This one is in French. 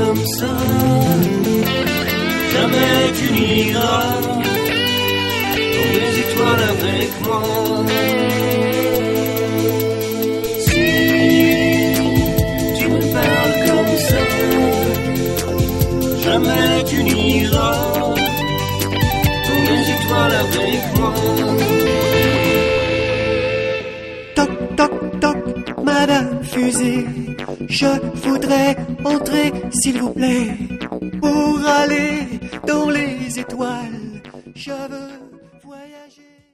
comme ça, jamais tu n'iras dans les étoiles avec moi. Si tu me parles comme ça, jamais tu n'iras dans les étoiles avec moi. Toc, toc, toc, Madame Fusée, je voudrais entrer, s'il vous plaît, pour aller dans les étoiles. Je veux voyager.